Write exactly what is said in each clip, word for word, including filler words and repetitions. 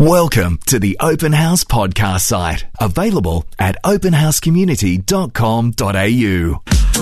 Welcome to the Open House podcast site, available at open house community dot com dot a u.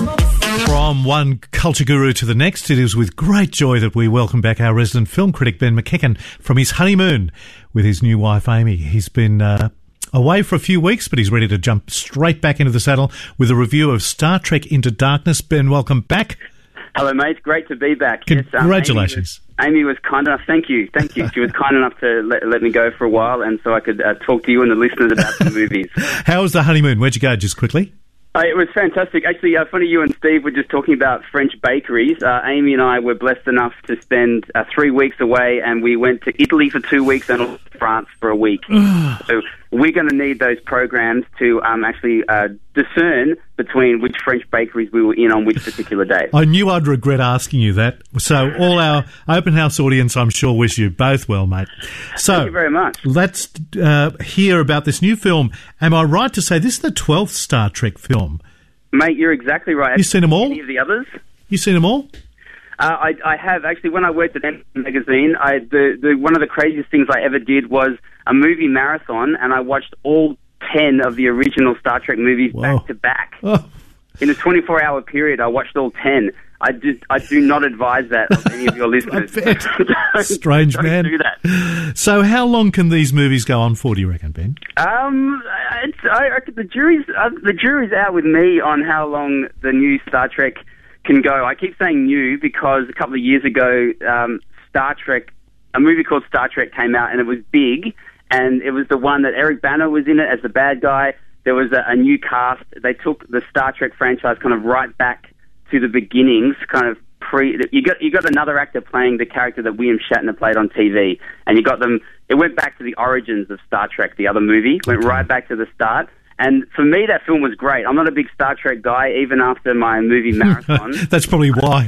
From one culture guru to the next, it is with great joy that we welcome back our resident film critic, Ben McKicken, from his honeymoon with his new wife, Amy. He's been uh, away for a few weeks, but he's ready to jump straight back into the saddle with a review of Star Trek Into Darkness. Ben, welcome back. Hello, mate. Great to be back. Congratulations. Yes, um, Amy, was, Amy was kind enough. Thank you. Thank you. She was kind enough to let, let me go for a while, and so I could uh, talk to you and the listeners about the movies. How was the honeymoon? Where'd you go, just quickly? Uh, it was fantastic. Actually, uh, funny, you and Steve were just talking about French bakeries. Uh, Amy and I were blessed enough to spend uh, three weeks away, and we went to Italy for two weeks and also France for a week. So we're going to need those programs to um, actually uh, discern between which French bakeries we were in on which particular day. I knew I'd regret asking you that. So all our open house audience, I'm sure, wish you both well, mate. So thank you very much. Let's uh, hear about this new film. Am I right to say this is the twelfth Star Trek film? Mate, you're exactly right. You seen them all? Any of the others? You seen them all? Uh, I, I have. Actually, when I worked at Entertainment Magazine, I, the, the, one of the craziest things I ever did was a movie marathon, and I watched all ten of the original Star Trek movies Whoa. back to back. Oh. In a twenty-four hour period, I watched all ten. I do, I do not advise that of any of your listeners. don't, Strange don't man. do that. So how long can these movies go on for, do you reckon, Ben? Um, it's, I reckon the jury's uh, the jury's out with me on how long the new Star Trek can go. I keep saying new because a couple of years ago, um, Star Trek, a movie called Star Trek came out, and it was big, and it was the one that Eric Bana was in it as the bad guy. There was a, a new cast. They took the Star Trek franchise kind of right back to the beginnings, kind of pre. You got you got another actor playing the character that William Shatner played on T V, and you got them. It went back to the origins of Star Trek, the other movie, went right back to the start. And for me, that film was great. I'm not a big Star Trek guy, even after my movie marathon. That's probably why.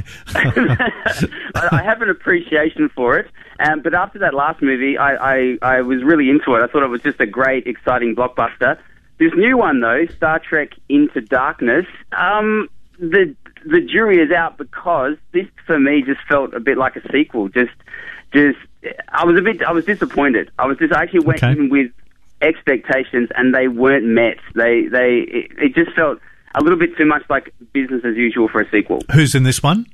I have an appreciation for it. Um, but after that last movie, I, I, I was really into it. I thought it was just a great, exciting blockbuster. This new one, though, Star Trek Into Darkness, um, the the jury is out because this, for me, just felt a bit like a sequel. Just, just, I was a bit, I was disappointed. I was just, I actually went Okay. in with expectations, and they weren't met. They, they, it, it just felt a little bit too much like business as usual for a sequel. Who's in this one?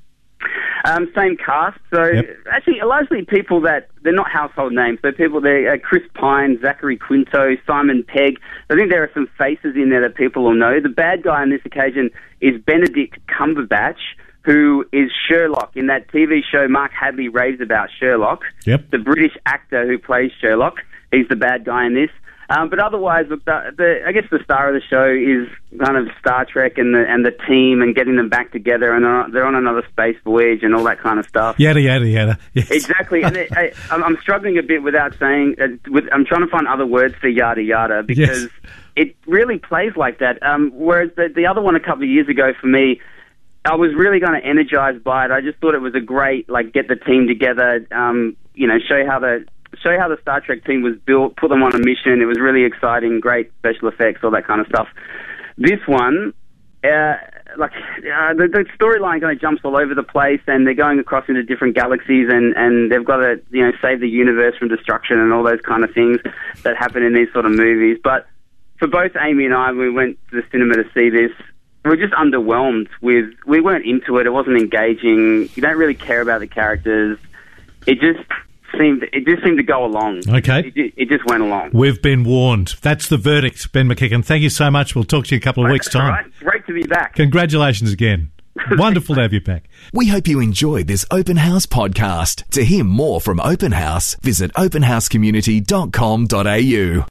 Um, same cast. So Yep. actually, largely people that they're not household names. So people, they uh, Chris Pine, Zachary Quinto, Simon Pegg. I think there are some faces in there that people will know. The bad guy on this occasion is Benedict Cumberbatch, who is Sherlock in that T V show Mark Hadley raves about, Sherlock. Yep. The British actor who plays Sherlock. He's the bad guy in this. Um, but otherwise, look, the, the, I guess the star of the show is kind of Star Trek and the and the team and getting them back together, and they're on, they're on another space voyage and all that kind of stuff. Yada, yada, yada. Yes. Exactly. And it, I, I'm I'm struggling a bit without saying, uh, with, I'm trying to find other words for yada yada because Yes. it really plays like that. Um, whereas the, the other one a couple of years ago for me, I was really kind of energized by it. I just thought it was a great, like, get the team together, um, you know, show how the show how the Star Trek team was built, put them on a mission. It was really exciting, great special effects, all that kind of stuff. This one, uh, like, uh, the, the storyline kind of jumps all over the place, and they're going across into different galaxies, and, and they've got to, you know, save the universe from destruction and all those kind of things that happen in these sort of movies. But for both Amy and I, we went to the cinema to see this. We were just underwhelmed with, we weren't into it. It wasn't engaging. You don't really care about the characters. It just seemed, it just seemed to go along. Okay. It, it just went along. We've been warned. That's the verdict, Ben McKicken. Thank you so much. We'll talk to you in a couple of weeks' That's all time. right. Great to be back. Congratulations again. Wonderful to have you back. We hope you enjoyed this Open House podcast. To hear more from Open House, visit open house community dot com dot a u.